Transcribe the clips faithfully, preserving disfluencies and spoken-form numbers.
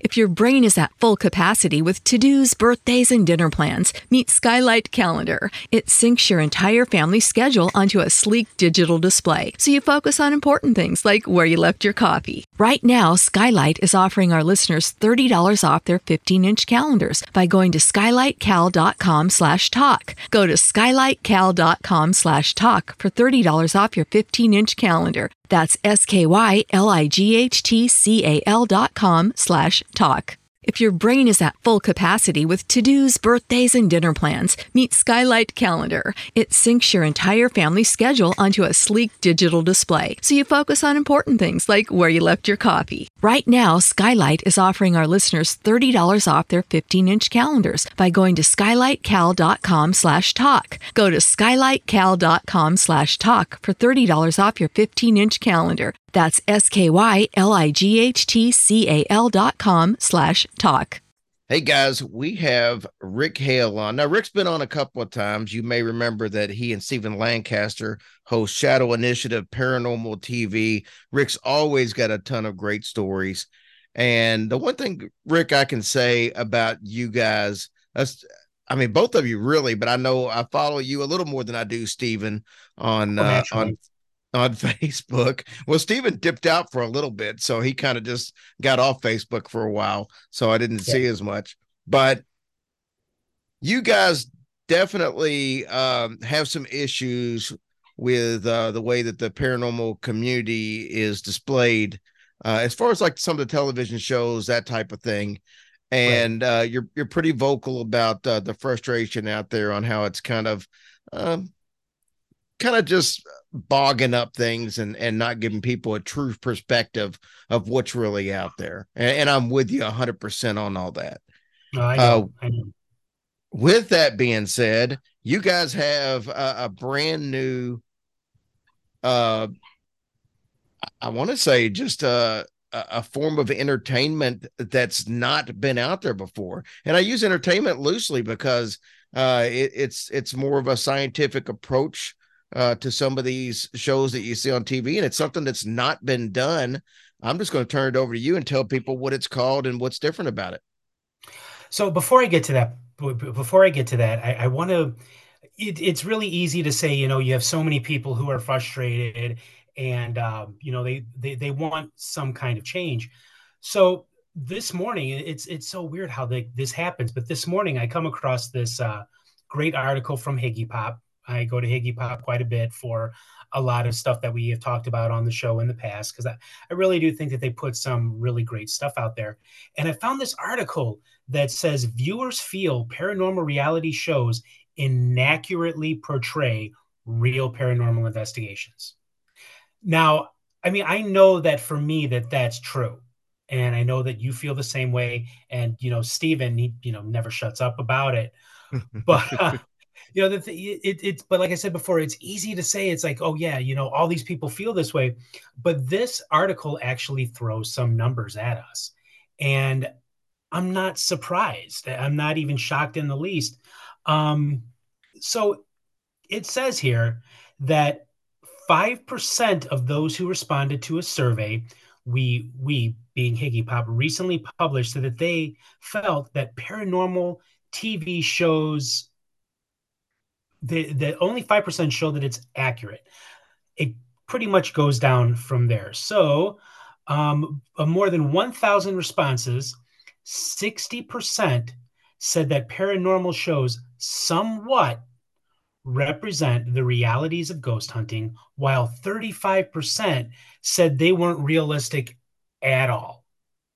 If your brain is at full capacity with to-dos, birthdays, and dinner plans, meet Skylight Calendar. It syncs your entire family schedule onto a sleek digital display, so you focus on important things like where you left your coffee. Right now, Skylight is offering our listeners thirty dollars off their fifteen-inch calendars by going to skylightcal.com slash talk. Go to skylightcal.com slash talk for thirty dollars off your fifteen-inch calendar. That's S-K-Y-L-I-G-H-T-C-A-L dot com slash talk. If your brain is at full capacity with to-dos, birthdays, and dinner plans, meet Skylight Calendar. It syncs your entire family schedule onto a sleek digital display, so you focus on important things like where you left your coffee. Right now, Skylight is offering our listeners thirty dollars off their fifteen-inch calendars by going to skylightcal.com slash talk. Go to skylightcal.com slash talk for thirty dollars off your fifteen-inch calendar. That's S-K-Y-L-I-G-H-T-C-A-L dot com slash talk. Hey guys, we have Rick Hale on. Now, Rick's been on a couple of times. You may remember that he and Stephen Lancaster host Shadow Initiative Paranormal T V. Rick's always got a ton of great stories. And the one thing, Rick, I can say about you guys, that's, I mean, both of you really, but I know I follow you a little more than I do Stephen on, oh, uh, on on Facebook. Well, Stephen dipped out for a little bit, so he kind of just got off Facebook for a while, so I didn't yeah. see as much. But you guys definitely um, have some issues with uh, the way that the paranormal community is displayed, uh, as far as like some of the television shows, that type of thing. And right. uh, you're you're pretty vocal about uh, the frustration out there on how it's kind of um, kind of just bogging up things and, and not giving people a true perspective of what's really out there. And, and I'm with you a hundred percent on all that. Oh, I know, uh, I know. With that being said, you guys have a, a brand new, uh, I want to say just a, a form of entertainment that's not been out there before. And I use entertainment loosely because uh, it, it's, it's more of a scientific approach Uh, to some of these shows that you see on T V, and it's something that's not been done. I'm just going to turn it over to you and tell people what it's called and what's different about it. So before I get to that, before I get to that, I, I want to, it, it's really easy to say, you know, you have so many people who are frustrated and, um, you know, they, they, they want some kind of change. So this morning, it's, it's so weird how they, this happens, but this morning I come across this uh, great article from Higgy Pop. I go to Higgy Pop quite a bit for a lot of stuff that we have talked about on the show in the past, because I, I really do think that they put some really great stuff out there. And I found this article that says viewers feel paranormal reality shows inaccurately portray real paranormal investigations. Now, I mean, I know that for me that that's true. And I know that you feel the same way. And, you know, Stephen, he, you know, never shuts up about it. But, uh, you know, the th- it, it's, but like I said before, it's easy to say, it's like, oh yeah, you know, all these people feel this way, but this article actually throws some numbers at us. And I'm not surprised. I'm not even shocked in the least. Um, so it says here that five percent of those who responded to a survey, we, we being Higgy Pop, recently published that they felt that paranormal T V shows, The, the only five percent show that it's accurate. It pretty much goes down from there. So um, of more than one thousand responses, sixty percent said that paranormal shows somewhat represent the realities of ghost hunting, while thirty-five percent said they weren't realistic at all.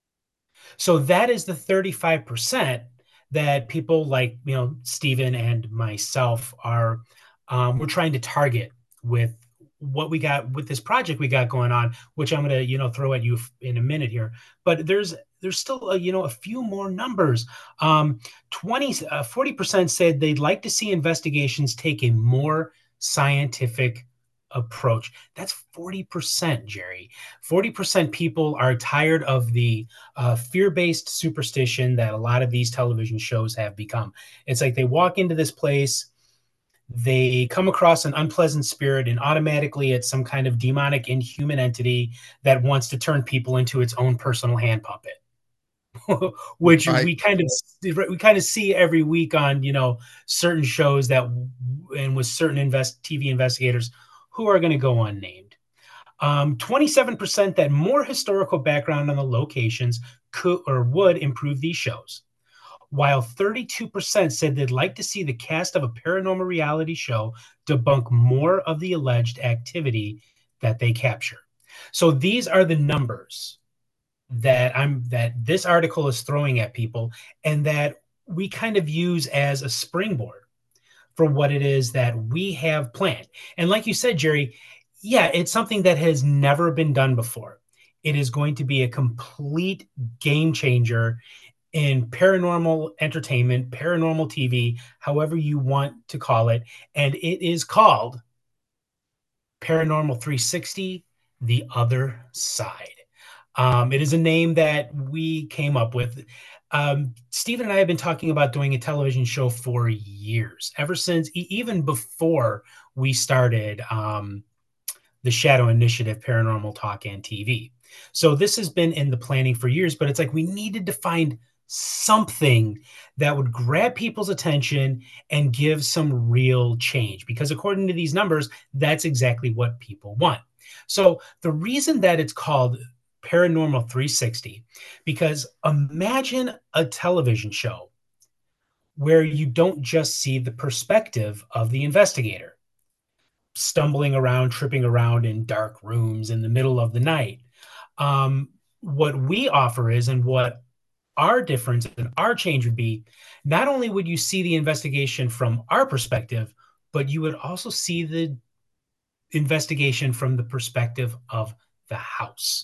So that is the thirty-five percent that people like, you know, Stephen and myself are, um, we're trying to target with what we got with this project we got going on, which I'm going to, you know, throw at you in a minute here. But there's, there's still, a, you know, a few more numbers. Um, twenty, uh, forty percent said they'd like to see investigations take a more scientific approach. That's forty percent, Jerry. forty percent people are tired of the uh, fear-based superstition that a lot of these television shows have become. It's like they walk into this place, they come across an unpleasant spirit, and automatically it's some kind of demonic, inhuman entity that wants to turn people into its own personal hand puppet. which Right. we kind of we kind of see every week on, you know, certain shows that and with certain invest T V investigators who are going to go unnamed. Um, twenty-seven percent that more historical background on the locations could or would improve these shows, while thirty-two percent said they'd like to see the cast of a paranormal reality show debunk more of the alleged activity that they capture. So these are the numbers that I'm that this article is throwing at people, and that we kind of use as a springboard for what it is that we have planned. And like you said, Jerry, yeah, it's something that has never been done before. It is going to be a complete game changer in paranormal entertainment, paranormal T V, however you want to call it. And it is called Paranormal three sixty, The Other Side. Um, it is a name that we came up with. Um, Stephen and I have been talking about doing a television show for years, ever since, e- even before we started um, the Shadow Initiative, Paranormal Talk and T V. So this has been in the planning for years, but it's like we needed to find something that would grab people's attention and give some real change, because according to these numbers, that's exactly what people want. So the reason that it's called Paranormal three sixty, because imagine a television show where you don't just see the perspective of the investigator stumbling around, tripping around in dark rooms in the middle of the night. Um, what we offer is, and what our difference and our change would be, not only would you see the investigation from our perspective, but you would also see the investigation from the perspective of the house.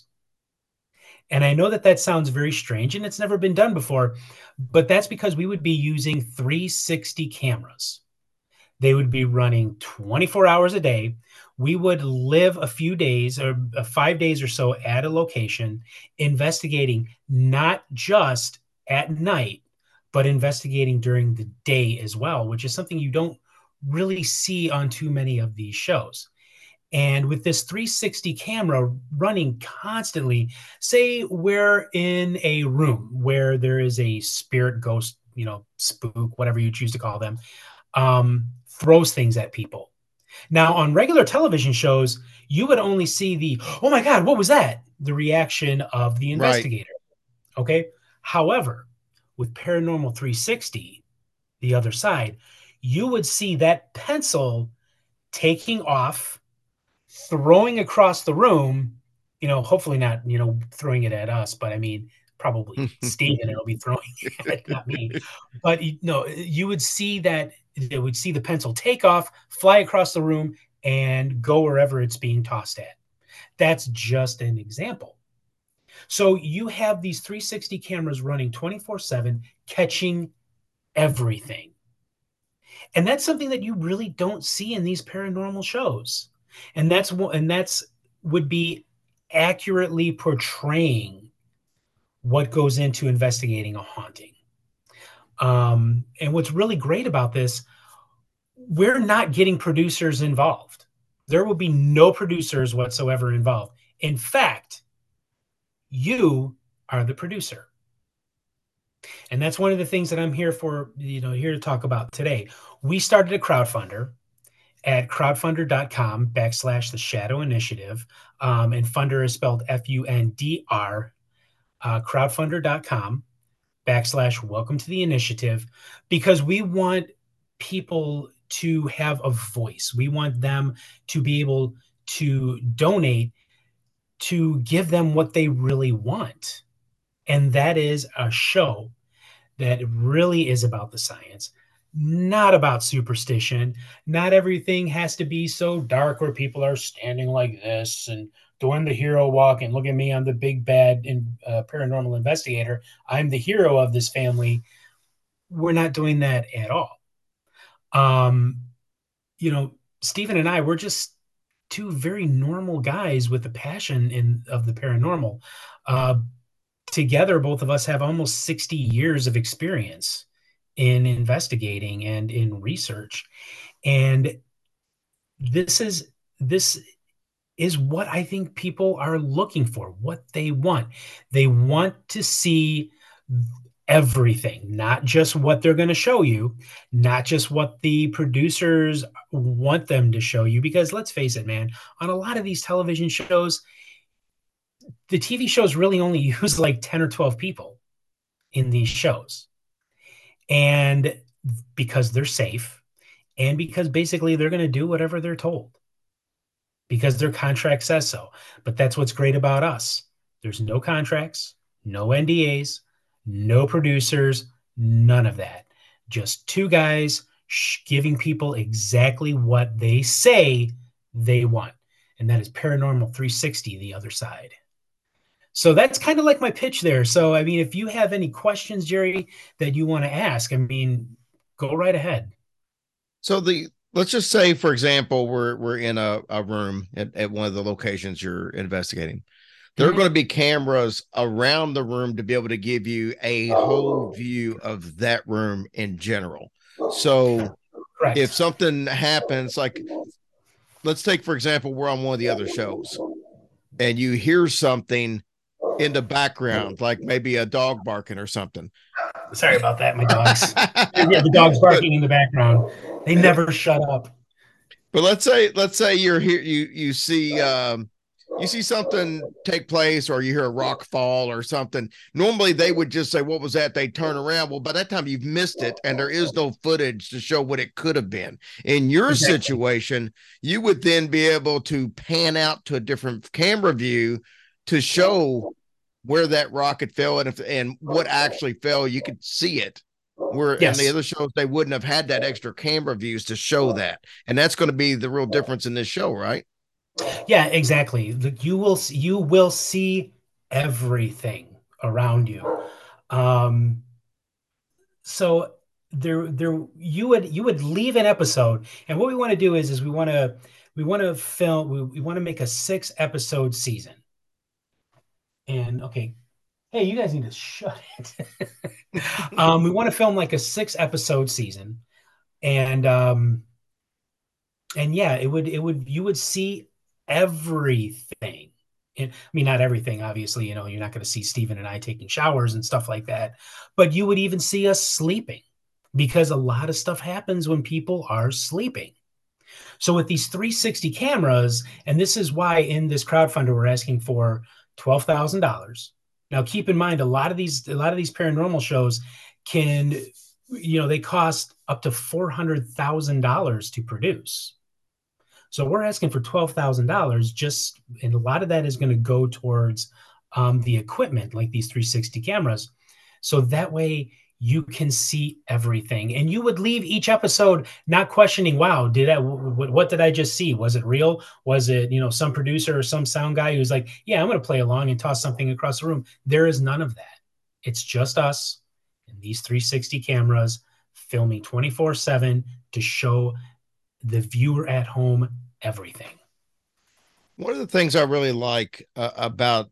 And I know that that sounds very strange and it's never been done before, but that's because we would be using three sixty cameras. They would be running twenty-four hours a day. We would live a few days or uh, five days or so at a location, investigating not just at night, but investigating during the day as well, which is something you don't really see on too many of these shows. And with this three sixty camera running constantly, say we're in a room where there is a spirit, ghost, you know, spook, whatever you choose to call them, um, throws things at people. Now, on regular television shows, you would only see the, oh my God, what was that? The reaction of the Right. investigator. Okay. However, with Paranormal three sixty, the other side, you would see that pencil taking off, throwing across the room, you know, hopefully not, you know, throwing it at us, but I mean, probably Steven it'll be throwing it, not me. But you know, you would see that they would see the pencil take off, fly across the room, and go wherever it's being tossed at. That's just an example. So you have these three sixty cameras running twenty-four seven, catching everything. And that's something that you really don't see in these paranormal shows. And that's what and that's would be accurately portraying what goes into investigating a haunting. Um, and what's really great about this, we're not getting producers involved. There will be no producers whatsoever involved. In fact, you are the producer. And that's one of the things that I'm here for, you know, here to talk about today. We started a crowdfunder at crowdfunder.com backslash the Shadow Initiative. Um, and funder is spelled F U N D R, uh, crowdfunder.com backslash welcome to the initiative, because we want people to have a voice. We want them to be able to donate to give them what they really want. And that is a show that really is about the science, not about superstition. Not everything has to be so dark where people are standing like this and doing the hero walk and look at me, I'm the big bad in, uh, paranormal investigator. I'm the hero of this family. We're not doing that at all. Um, you know, Stephen and I, we're just two very normal guys with a passion in of the paranormal. Uh, together, both of us have almost sixty years of experience in investigating and in research. And this is this is what I think people are looking for, what they want. They want to see everything, not just what they're going to show you, not just what the producers want them to show you. Because let's face it, man, on a lot of these television shows, the T V shows really only use like ten or twelve people in these shows. And because they're safe, and because basically they're going to do whatever they're told because their contract says so. But that's what's great about us. There's no contracts, no N D As, no producers, none of that. Just two guys giving people exactly what they say they want. And that is Paranormal three sixty, the other side. So that's kind of like my pitch there. So, I mean, if you have any questions, Jerry, that you want to ask, I mean, go right ahead. So the let's just say, for example, we're we're in a, a room at, at one of the locations you're investigating. There mm-hmm. are going to be cameras around the room to be able to give you a whole view of that room in general. So Correct. If something happens, like let's take, for example, we're on one of the other shows and you hear something in the background, like maybe a dog barking or something. Sorry about that, my dogs. Yeah, the dogs barking but, in the background. They never shut up. But let's say, let's say you're here, you you see um, you see something take place, or you hear a rock fall or something. Normally, they would just say, "What was that?" They turn around. Well, by that time, you've missed it, and there is no footage to show what it could have been. In your exactly. situation, you would then be able to pan out to a different camera view to show where that rocket fell and if and what actually fell. You could see it. Where yes. in the other shows they wouldn't have had that extra camera views to show that, and that's going to be the real difference in this show, right? Yeah, exactly. You will you will see everything around you. Um, so there there you would you would leave an episode, and what we want to do is is we want to we want to film we, we want to make a six episode season. And okay, hey, you guys need to shut it. um, we want to film like a six episode season, and um, and yeah, it would it would you would see everything. And, I mean, not everything, obviously. You know, you're not going to see Steven and I taking showers and stuff like that, but you would even see us sleeping, because a lot of stuff happens when people are sleeping. So with these three sixty cameras, and this is why in this crowdfunder we're asking for twelve thousand dollars. Now, keep in mind, a lot of these, a lot of these paranormal shows can, you know, they cost up to four hundred thousand dollars to produce. So we're asking for twelve thousand dollars just, and a lot of that is going to go towards um, the equipment, like these three sixty cameras. So that way you can see everything, and you would leave each episode not questioning, wow, did I, w- what did I just see? Was it real? Was it, you know, some producer or some sound guy who's like, yeah, I'm going to play along and toss something across the room? There is none of that. It's just us and these three sixty cameras filming twenty-four seven to show the viewer at home everything. One of the things I really like uh, about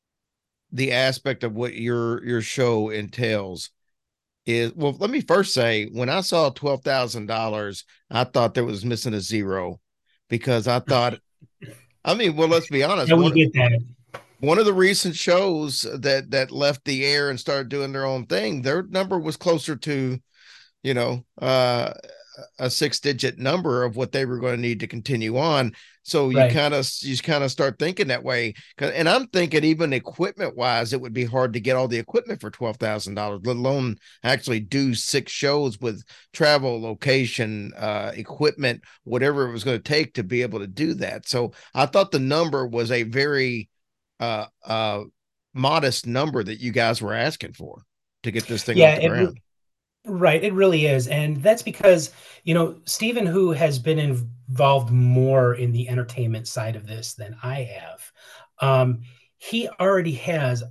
the aspect of what your your show entails is, well, let me first say, when I saw twelve thousand dollars, I thought there was missing a zero, because I thought, I mean, well, let's be honest. Yeah, we get that. One of the recent shows that that left the air and started doing their own thing, their number was closer to, you know, uh, a six digit number of what they were going to need to continue on. So you right. kind of, you kind of start thinking that way. And I'm thinking even equipment wise, it would be hard to get all the equipment for twelve thousand dollars, let alone actually do six shows with travel, location, uh, equipment, whatever it was going to take to be able to do that. So I thought the number was a very uh, uh, modest number that you guys were asking for to get this thing yeah, off the ground. It- Right, it really is. And that's because, you know, Steven, who has been involved more in the entertainment side of this than I have, um, he already has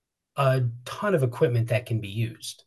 a ton of equipment that can be used.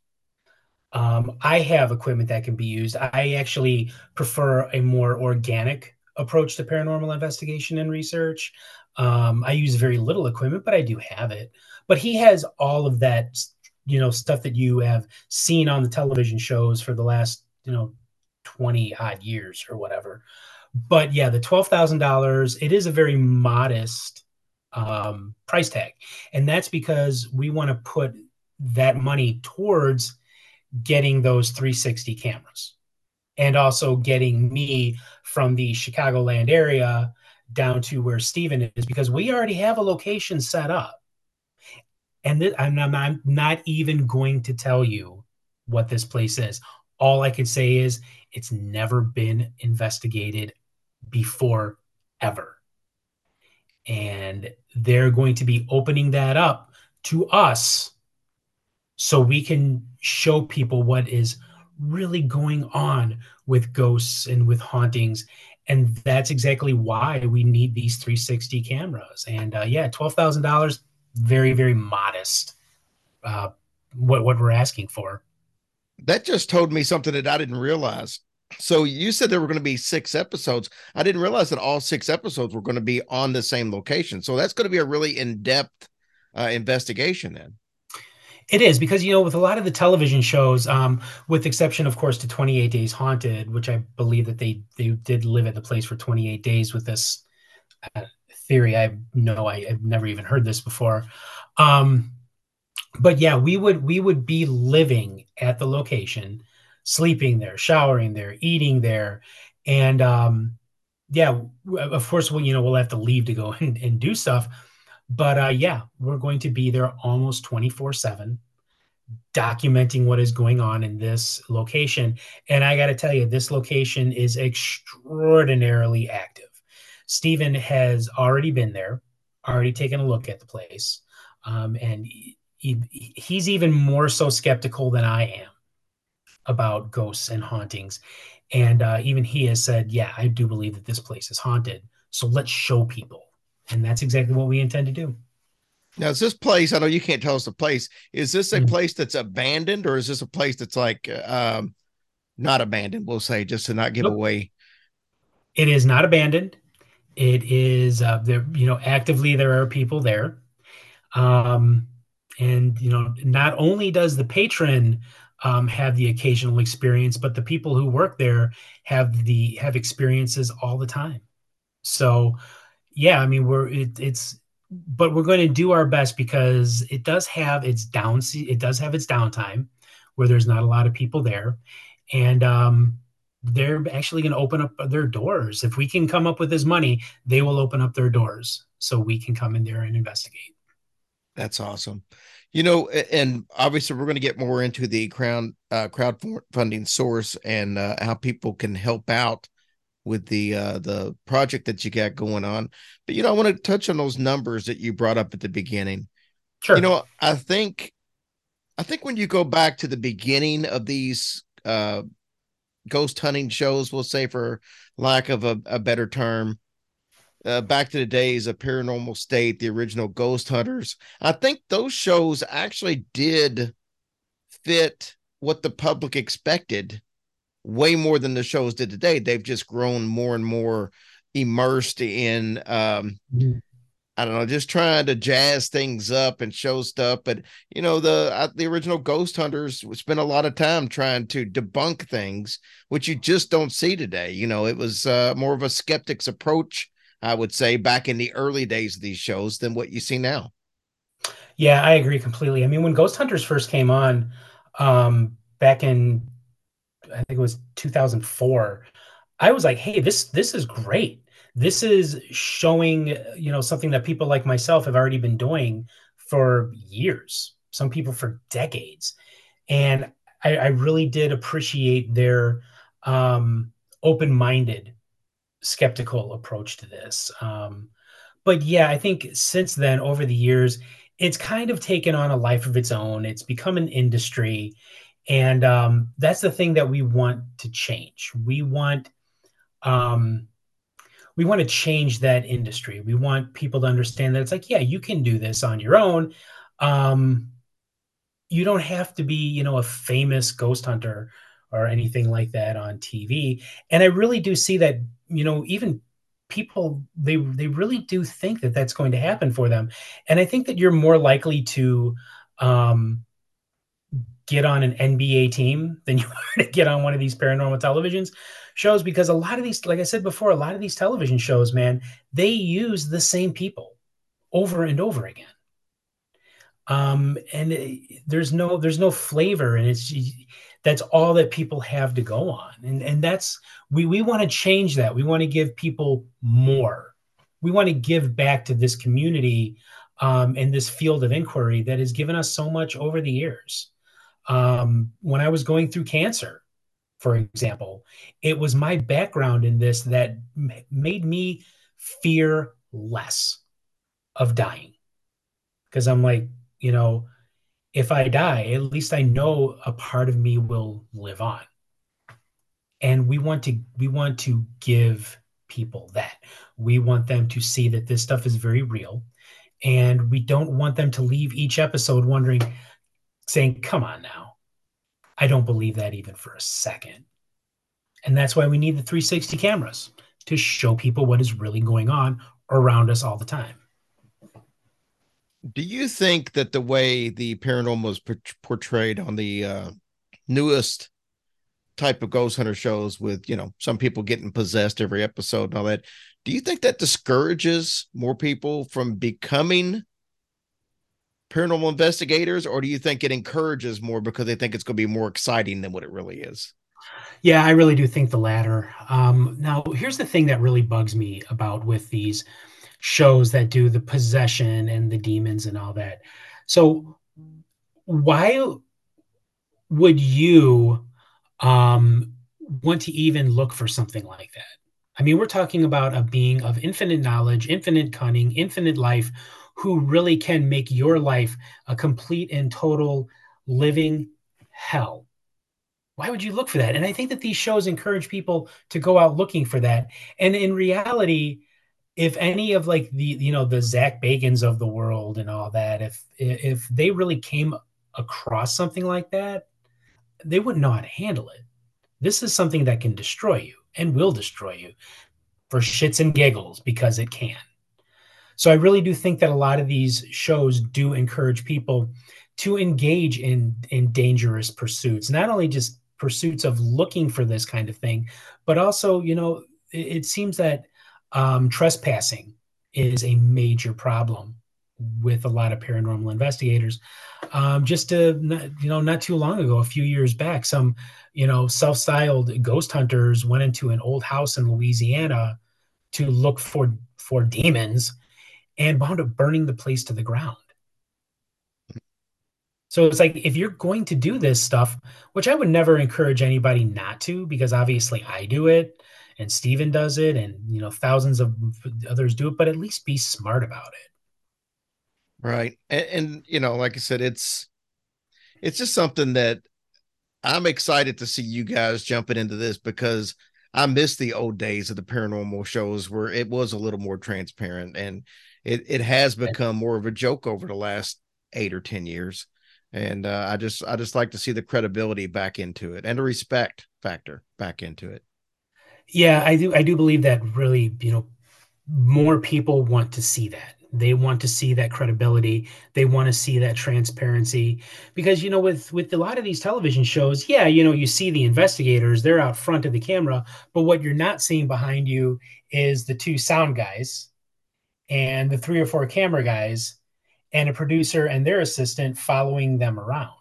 Um, I have equipment that can be used. I actually prefer a more organic approach to paranormal investigation and research. Um, I use very little equipment, but I do have it. But he has all of that, you know, stuff that you have seen on the television shows for the last, you know, twenty odd years or whatever. But yeah, the twelve thousand dollars, it is a very modest um, price tag. And that's because we want to put that money towards getting those three sixty cameras and also getting me from the Chicagoland area down to where Steven is, because we already have a location set up. And th- I'm, I'm, I'm not even going to tell you what this place is. All I could say is it's never been investigated before, ever. And they're going to be opening that up to us so we can show people what is really going on with ghosts and with hauntings. And that's exactly why we need these three sixty cameras. And uh, yeah, twelve thousand dollars, very, very modest, uh, what, what we're asking for. That just told me something that I didn't realize. So you said there were going to be six episodes. I didn't realize that all six episodes were going to be on the same location. So that's going to be a really in-depth uh, investigation then. It is, because, you know, with a lot of the television shows, um, with exception, of course, to twenty-eight Days Haunted, which I believe that they they did live at the place for twenty-eight days with this uh, theory. I know I, I've never even heard this before. Um, but yeah, we would we would be living at the location, sleeping there, showering there, eating there, and um, yeah, of course, we, you know, we'll have to leave to go and, and do stuff. But uh, yeah, we're going to be there almost twenty-four seven, documenting what is going on in this location. And I got to tell you, this location is extraordinarily active. Steven has already been there, already taken a look at the place. Um, and he, he, he's even more so skeptical than I am about ghosts and hauntings. And uh, even he has said, yeah, I do believe that this place is haunted. So let's show people. And that's exactly what we intend to do. Now, is this place, I know you can't tell us the place, is this a mm-hmm. place that's abandoned, or is this a place that's like um, not abandoned, we'll say, just to not give nope. away? It is not abandoned. It is, uh, there, you know, actively there are people there. Um, and, you know, not only does the patron um, have the occasional experience, but the people who work there have the, have experiences all the time. So, yeah, I mean, we're, it, it's, but we're going to do our best, because it does have its down, it does have its downtime where there's not a lot of people there. And um, they're actually going to open up their doors. If we can come up with this money, they will open up their doors so we can come in there and investigate. That's awesome. You know, and obviously we're going to get more into the crowd, uh, crowdfunding source and uh, how people can help out with the uh the project that you got going on. But you know, I want to touch on those numbers that you brought up at the beginning. Sure. You know, I think I think when you go back to the beginning of these uh ghost hunting shows, we'll say, for lack of a, a better term, uh, back to the days of Paranormal State, the original Ghost Hunters, I think those shows actually did fit what the public expected way more than the shows did today. They've just grown more and more immersed in, um, mm-hmm. I don't know, just trying to jazz things up and show stuff. But, you know, the uh, the original Ghost Hunters spent a lot of time trying to debunk things, which you just don't see today. You know, it was uh, more of a skeptic's approach, I would say, back in the early days of these shows than what you see now. Yeah, I agree completely. I mean, when Ghost Hunters first came on um, back in, I think it was two thousand four, I was like, hey, this this is great. This is showing, you know, something that people like myself have already been doing for years, some people for decades. And I, I really did appreciate their um, open-minded, skeptical approach to this. Um, but yeah, I think since then, over the years, it's kind of taken on a life of its own. It's become an industry. And um, that's the thing that we want to change. We want um, we want to change that industry. We want people to understand that it's like, yeah, you can do this on your own. Um, you don't have to be, you know, a famous ghost hunter or anything like that on T V. And I really do see that, you know, even people, they they really do think that that's going to happen for them. And I think that you're more likely to um, get on an N B A team than you are to get on one of these paranormal television shows, because a lot of these, like I said before, a lot of these television shows, man, they use the same people over and over again. Um, and it, there's no there's no flavor, and it's that's all that people have to go on, and and that's we we want to change that. We want to give people more. We want to give back to this community, um, and this field of inquiry that has given us so much over the years. Um, when I was going through cancer, for example, it was my background in this that m- made me fear less of dying, because I'm like, you know, if I die, at least I know a part of me will live on. And we want to we want to give people that. We want them to see that this stuff is very real. And we don't want them to leave each episode wondering, saying, come on now. I don't believe that even for a second. And that's why we need the three sixty cameras, to show people what is really going on around us all the time. Do you think that the way the paranormal was portrayed on the uh, newest type of ghost hunter shows, with, you know, some people getting possessed every episode and all that, do you think that discourages more people from becoming paranormal investigators, or do you think it encourages more because they think it's going to be more exciting than what it really is? Yeah, I really do think the latter. Um, now, here's the thing that really bugs me about with these shows that do the possession and the demons and all that. So, why would you um, want to even look for something like that? I mean, we're talking about a being of infinite knowledge, infinite cunning, infinite life, who really can make your life a complete and total living hell. Why would you look for that? And I think that these shows encourage people to go out looking for that. And in reality, if any of like the, you know, the Zach Bagans of the world and all that, if if they really came across something like that, they wouldn't know how to handle it. This is something that can destroy you and will destroy you for shits and giggles, because it can. So I really do think that a lot of these shows do encourage people to engage in in dangerous pursuits, not only just pursuits of looking for this kind of thing, but also, you know, it, it seems that um, trespassing is a major problem with a lot of paranormal investigators. Um, just to, you know, not too long ago, a few years back, some, you know, self-styled ghost hunters went into an old house in Louisiana to look for for demons, and wound up burning the place to the ground. So it's like, if you're going to do this stuff, which I would never encourage anybody not to, because obviously I do it and Steven does it, and you know, thousands of others do it, but at least be smart about it. Right. And, and you know, like I said, it's it's just something that I'm excited to see you guys jumping into this, because I miss the old days of the paranormal shows where it was a little more transparent, and it, it has become more of a joke over the last eight or ten years. And uh, I just, I just like to see the credibility back into it and the respect factor back into it. Yeah, I do. I do believe that really, you know, more people want to see that. They want to see that credibility. They want to see that transparency, because, you know, with with a lot of these television shows, yeah, you know, you see the investigators, they're out front of the camera, but what you're not seeing behind you is the two sound guys and the three or four camera guys and a producer and their assistant following them around.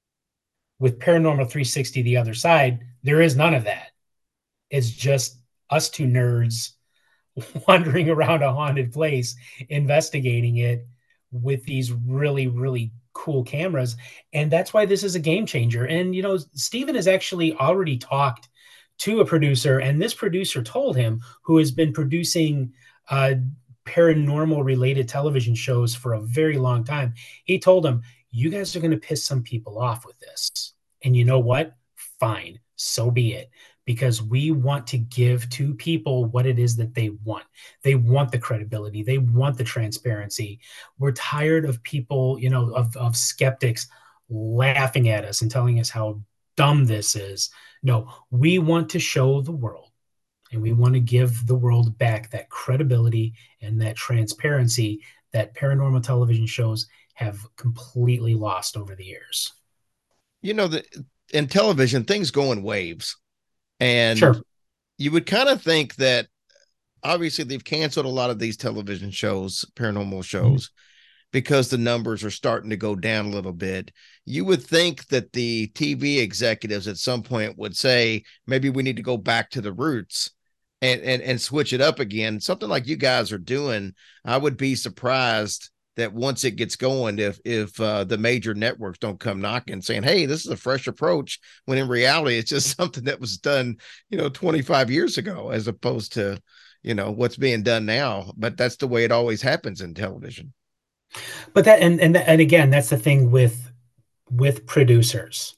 With Paranormal three sixty, the other side, there is none of that. It's just us two nerds wandering around a haunted place, investigating it with these really, really cool cameras. And that's why this is a game changer. And, you know, Steven has actually already talked to a producer, and this producer told him, who has been producing uh, paranormal related television shows for a very long time, he told him, you guys are going to piss some people off with this. And you know what? Fine. So be it, because we want to give to people what it is that they want. They want the credibility. They want the transparency. We're tired of people, you know, of, of skeptics laughing at us and telling us how dumb this is. No, we want to show the world, and we want to give the world back that credibility and that transparency that paranormal television shows have completely lost over the years. You know, that in television, things go in waves. And Sure. you would kind of think that obviously they've canceled a lot of these television shows, paranormal shows, mm-hmm. because the numbers are starting to go down a little bit. You would think that the T V executives at some point would say, maybe we need to go back to the roots and, and, and switch it up again. Something like you guys are doing. I would be surprised that once it gets going, if, if uh, the major networks don't come knocking saying, hey, this is a fresh approach, when in reality, it's just something that was done, you know, twenty-five years ago, as opposed to, you know, what's being done now. But that's the way it always happens in television. But that, and, and, and again, that's the thing with, with producers.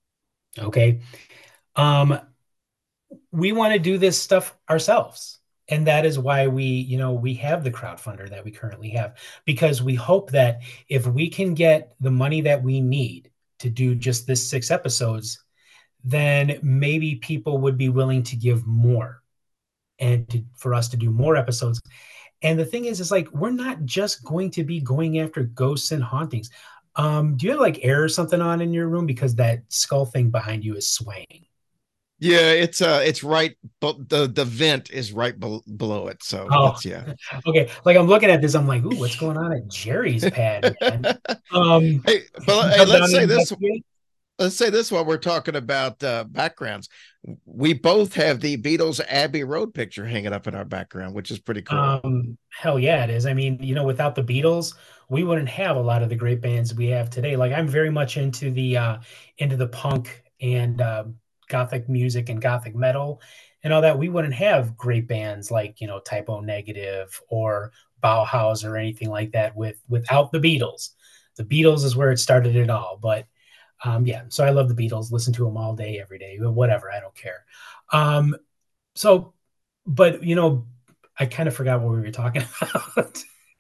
Okay. Um, we want to do this stuff ourselves. And that is why we, you know, we have the crowdfunder that we currently have, because we hope that if we can get the money that we need to do just this six episodes, then maybe people would be willing to give more and to, for us to do more episodes. And the thing is, is like, we're not just going to be going after ghosts and hauntings. Um, do you have like air or something on in your room? Because that skull thing behind you is swaying. Yeah, it's uh, it's right, but the the vent is right be- below it. So Oh, that's, yeah. Okay. Like I'm looking at this, I'm like, ooh, what's going on at Jerry's pad, man? Um, Hey, but hey, come let's down say and this. investigate. Let's say this while we're talking about uh, backgrounds. We both have the Beatles Abbey Road picture hanging up in our background, which is pretty cool. Um, hell yeah, it is. I mean, you know, without the Beatles, we wouldn't have a lot of the great bands we have today. Like I'm very much into the uh into the punk and uh, gothic music and gothic metal and all that. We wouldn't have great bands like, you know, Type O Negative or Bauhaus or anything like that with without the Beatles. The Beatles is where it started it all. But um, yeah, so I love the Beatles, listen to them all day, every day, whatever. I don't care. Um, so, but you know, I kind of forgot what we were talking about.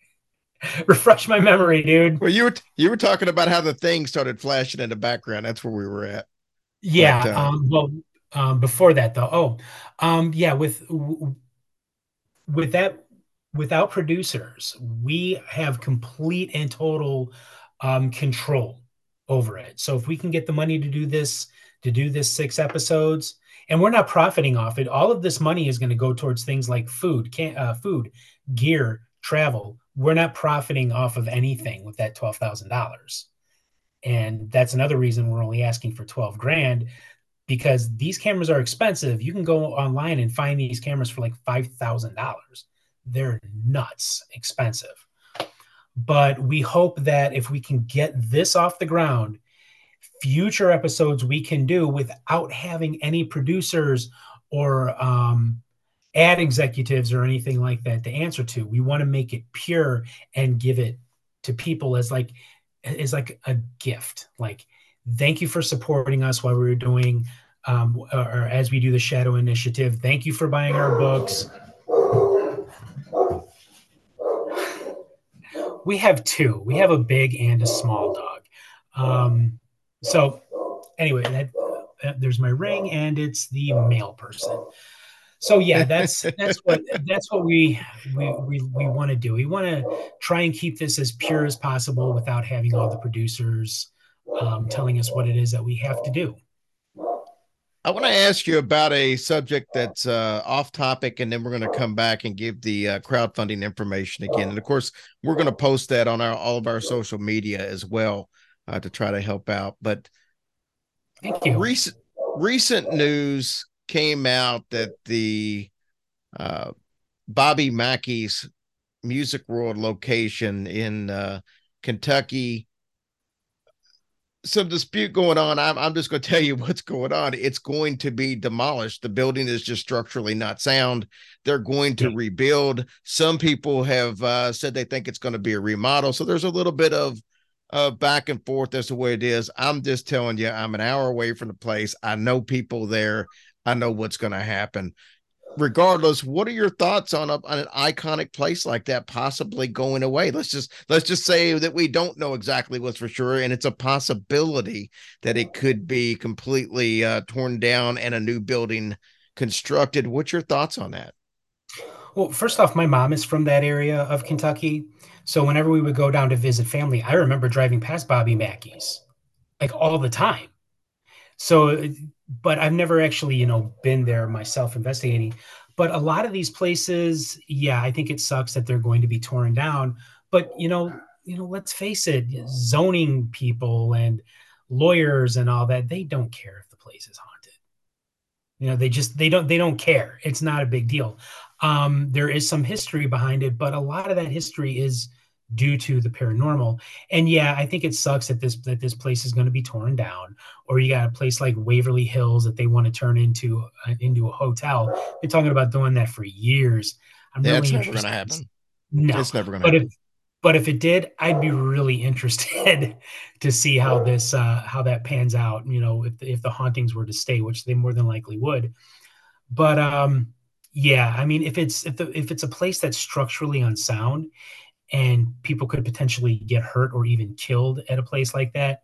Refresh my memory, dude. Well, you were you were talking about how the thing started flashing in the background. That's where we were at. Yeah. But uh, Um, well, um, before that though, oh, um, yeah, with with that, without producers, we have complete and total um, control over it. So if we can get the money to do this, to do this six episodes, and we're not profiting off it, all of this money is going to go towards things like food, can, uh, food, gear, travel. We're not profiting off of anything with that twelve thousand dollars. And that's another reason we're only asking for twelve grand, because these cameras are expensive. You can go online and find these cameras for like five thousand dollars. They're nuts expensive. But we hope that if we can get this off the ground, future episodes we can do without having any producers or um, ad executives or anything like that to answer to. We want to make it pure and give it to people as like, as like a gift. Like, thank you for supporting us while we were doing, um, or as we do the Shadow Initiative. Thank you for buying our books. We have two. We have a big and a small dog. Um, so anyway, that, that, there's my ring, and it's the mail person. So yeah, that's that's what that's what we we we, we want to do. We want to try and keep this as pure as possible without having all the producers um, telling us what it is that we have to do. I want to ask you about a subject that's uh, off topic, and then we're going to come back and give the uh, crowdfunding information again. And of course, we're going to post that on our all of our social media as well uh, to try to help out. But thank you. Recent recent news came out that the uh, Bobby Mackey's Music World location in uh, Kentucky, some dispute going on. I'm, I'm just going to tell you what's going on. It's going to be demolished. The building is just structurally not sound. They're going to yeah. rebuild. Some people have uh, said they think it's going to be a remodel. So there's a little bit of uh, back and forth as to what it is. I'm just telling you, I'm an hour away from the place. I know people there. I know what's going to happen. Regardless, what are your thoughts on, a, on an iconic place like that possibly going away? Let's just let's just say that we don't know exactly what's for sure, and it's a possibility that it could be completely uh, torn down and a new building constructed. What's your thoughts on that? Well, first off, my mom is from that area of Kentucky, so whenever we would go down to visit family, I remember driving past Bobby Mackey's like all the time. So, but I've never actually, you know, been there myself investigating. But a lot of these places, yeah, I think it sucks that they're going to be torn down. But, you know, you know, let's face it, zoning people and lawyers and all that, they don't care if the place is haunted. You know, they just they don't they don't care. It's not a big deal. Um, there is some history behind it, but a lot of that history is due to the paranormal. And yeah, I think it sucks that this that this place is going to be torn down, or you got a place like Waverly Hills that they want to turn into uh, into a hotel. They're talking about doing that for years. I'm Yeah, really it's never going interested. to happen. No, It's never going to but if happen. but if it did, I'd be really interested to see how this uh, how that pans out. You know, if if the hauntings were to stay, which they more than likely would. But um, yeah, I mean, if it's if the if it's a place that's structurally unsound and people could potentially get hurt or even killed at a place like that,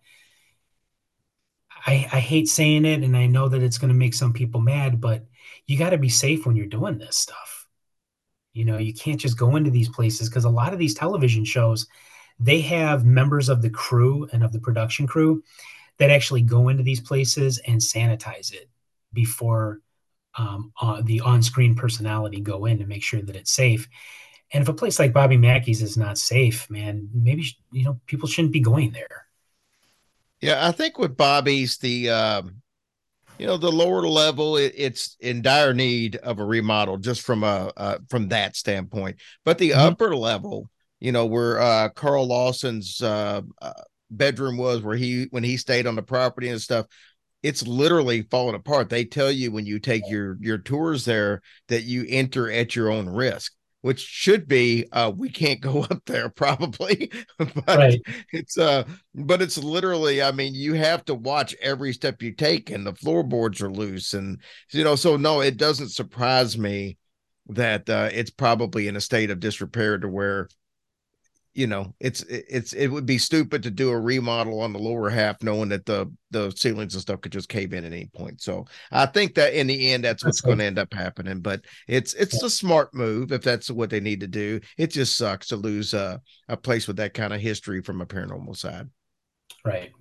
I, I hate saying it, and I know that it's going to make some people mad, but you got to be safe when you're doing this stuff. You know, you can't just go into these places because a lot of these television shows, they have members of the crew and of the production crew that actually go into these places and sanitize it before um, uh, the on-screen personality go in to make sure that it's safe. And if a place like Bobby Mackey's is not safe, man, maybe, you know, people shouldn't be going there. Yeah, I think with Bobby's, the um, you know, the lower level, it, it's in dire need of a remodel, just from a uh, from that standpoint. But the Mhm. upper level, you know, where uh, Carl Lawson's uh, uh, bedroom was, where he when he stayed on the property and stuff, it's literally falling apart. They tell you when you take your your tours there that you enter at your own risk, which should be uh we can't go up there probably, but Right. it's uh but it's literally, I mean, you have to watch every step you take, and the floorboards are loose, and you know, so no, it doesn't surprise me that uh it's probably in a state of disrepair to where, you know, it's it's it would be stupid to do a remodel on the lower half knowing that the the ceilings and stuff could just cave in at any point. So I think that in the end that's what's That's going like, to end up happening. But it's it's yeah, a smart move if that's what they need to do. It just sucks to lose a, a place with that kind of history from a paranormal side. right.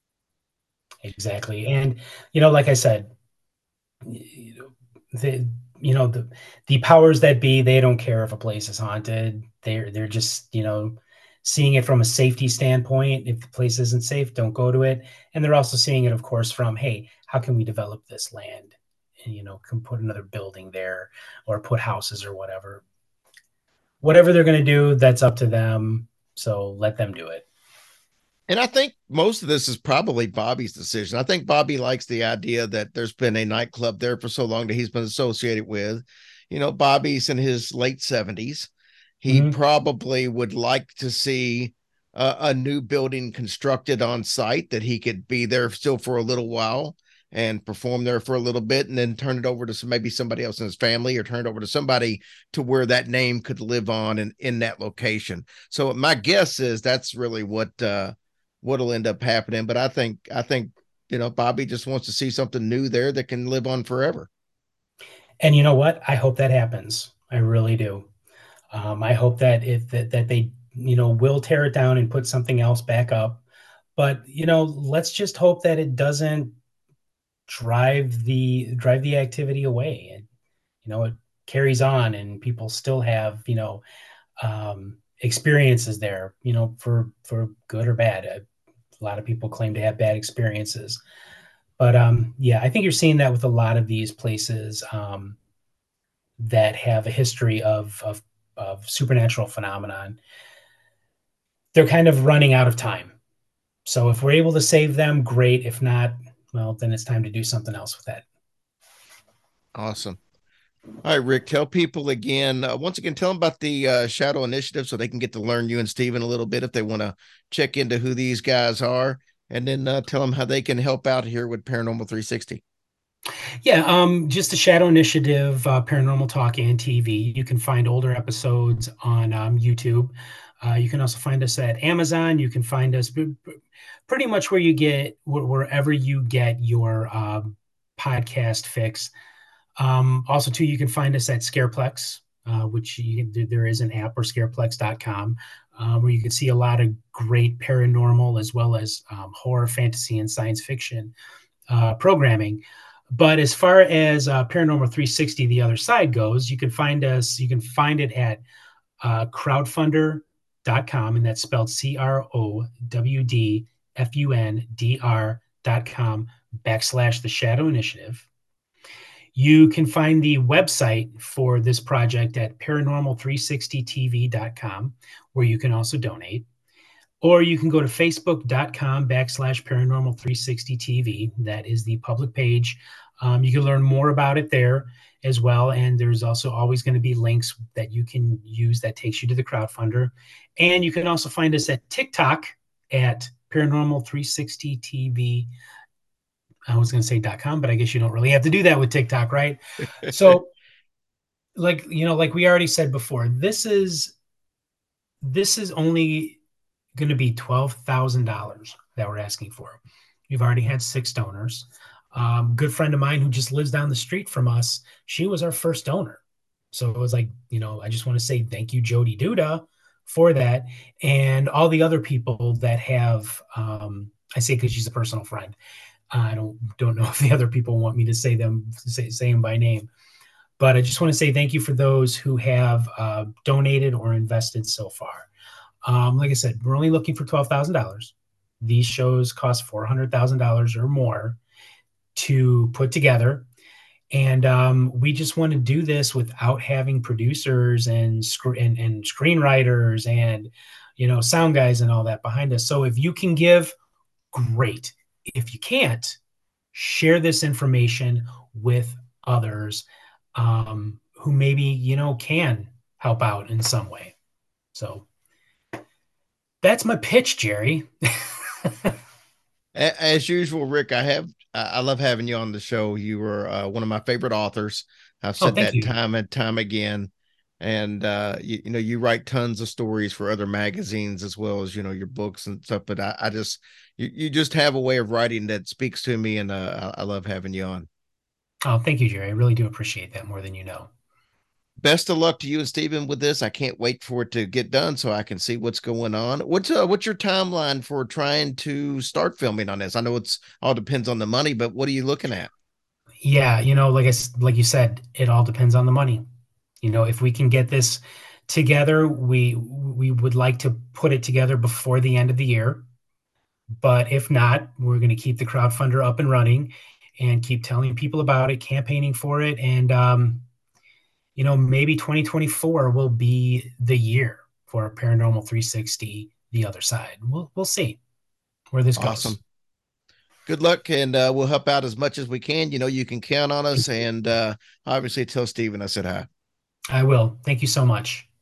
Exactly. And, you know, like I said, you know, the, you know, the, the powers that be, they don't care if a place is haunted. They're, they're just, you know, seeing it from a safety standpoint. If the place isn't safe, don't go to it. And they're also seeing it, of course, from, hey, how can we develop this land? And, you know, can put another building there or put houses or whatever. Whatever they're going to do, that's up to them. So let them do it. And I think most of this is probably Bobby's decision. I think Bobby likes the idea that there's been a nightclub there for so long that he's been associated with. You know, Bobby's in his late seventies. He Mm-hmm. probably would like to see uh, a new building constructed on site that he could be there still for a little while and perform there for a little bit, and then turn it over to some, maybe somebody else in his family, or turn it over to somebody to where that name could live on in, in that location. So my guess is that's really what uh, what'll end up happening. But I think I think you know, Bobby just wants to see something new there that can live on forever. And you know what? I hope that happens. I really do. Um, I hope that if that, that they, you know, will tear it down and put something else back up. But you know, let's just hope that it doesn't drive the drive the activity away. And you know, it carries on, and people still have, you know, um, experiences there. You know, for for good or bad. A lot of people claim to have bad experiences, but um, yeah, I think you're seeing that with a lot of these places. Um, that have a history of, of, of supernatural phenomenon, they're kind of running out of time. So if we're able to save them, great. If not, well, then it's time to do something else with that. Awesome. All right, Rick, tell people again, uh, once again, tell them about the uh, Shadow Initiative so they can get to learn you and Steven a little bit if they want to check into who these guys are, and then uh, tell them how they can help out here with Paranormal three sixty. Yeah, um, just the Shadow Initiative, uh, Paranormal Talk and T V. You can find older episodes on um, YouTube. Uh, you can also find us at Amazon. You can find us pretty much where you get wherever you get your uh, podcast fix. Um, also, too, you can find us at Scareplex, uh, which you, there is an app, or scareplex dot com, uh, where you can see a lot of great paranormal as well as um, horror, fantasy, and science fiction uh, programming. But as far as uh, Paranormal three sixty, the other side goes, you can find us, you can find it at uh, crowdfunder dot com, and that's spelled C R O W D F U N D R dot com backslash the Shadow Initiative. You can find the website for this project at paranormal three sixty T V dot com, where you can also donate. Or you can go to facebook.com backslash paranormal 360 TV. That is the public page. Um, you can learn more about it there as well. And there's also always going to be links that you can use that takes you to the crowdfunder. And you can also find us at TikTok at paranormal three sixty T V. I was going to say .com, but I guess you don't really have to do that with TikTok, right? So like, you know, like we already said before, this is, this is only going to be twelve thousand dollars that we're asking for. We've already had six donors. Um, good friend of mine who just lives down the street from us, she was our first donor. So it was like, you know, I just want to say thank you, Jody Duda, for that. And all the other people that have, um, I say because she's a personal friend. I don't don't know if the other people want me to say them, say, say them by name. But I just want to say thank you for those who have uh, donated or invested so far. Um, like I said, we're only looking for twelve thousand dollars. These shows cost four hundred thousand dollars or more to put together. And um, we just want to do this without having producers and, sc- and, and screenwriters and, you know, sound guys and all that behind us. So if you can give, great. If you can't, share this information with others um, who maybe, you know, can help out in some way. So that's my pitch, Jerry. As usual, Rick, I have I love having you on the show. You were uh, one of my favorite authors. I've Oh, said thank that you. time and time again. And uh, you, you know, you write tons of stories for other magazines as well as you know your books and stuff. But I, I just you, you just have a way of writing that speaks to me, and uh, I, I love having you on. Oh, thank you, Jerry. I really do appreciate that more than you know. Best of luck to you and Stephen with this. I can't wait for it to get done so I can see what's going on. What's uh, what's your timeline for trying to start filming on this? I know it's all depends on the money, but what are you looking at? Yeah, you know, like I s- like you said, it all depends on the money. You know, if we can get this together, we we would like to put it together before the end of the year. But if not, we're going to keep the crowdfunder up and running and keep telling people about it, campaigning for it, and um, you know, maybe twenty twenty-four will be the year for Paranormal three sixty, the other side. We'll we'll see where this Awesome. goes. Good luck, and uh, we'll help out as much as we can. You know, you can count on us, and uh, obviously tell Stephen I said hi. I will. Thank you so much.